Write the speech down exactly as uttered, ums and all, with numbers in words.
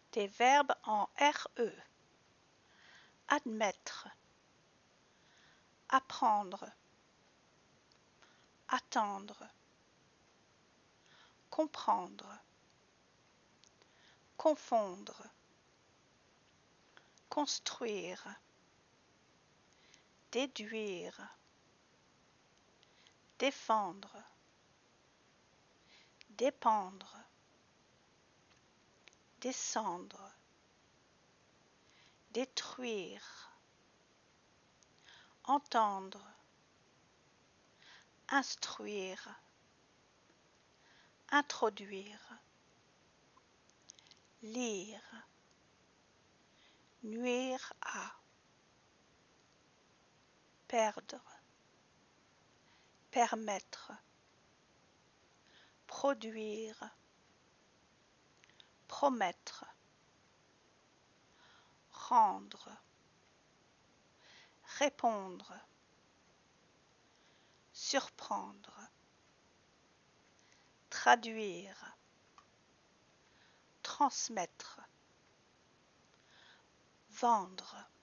Des verbes en R E. Admettre, apprendre, attendre, comprendre, confondre, construire, déduire, défendre, dépendre, descendre, détruire, entendre, instruire, introduire, lire, nuire à, perdre, permettre, produire, promettre, rendre, répondre, surprendre, traduire, transmettre, vendre.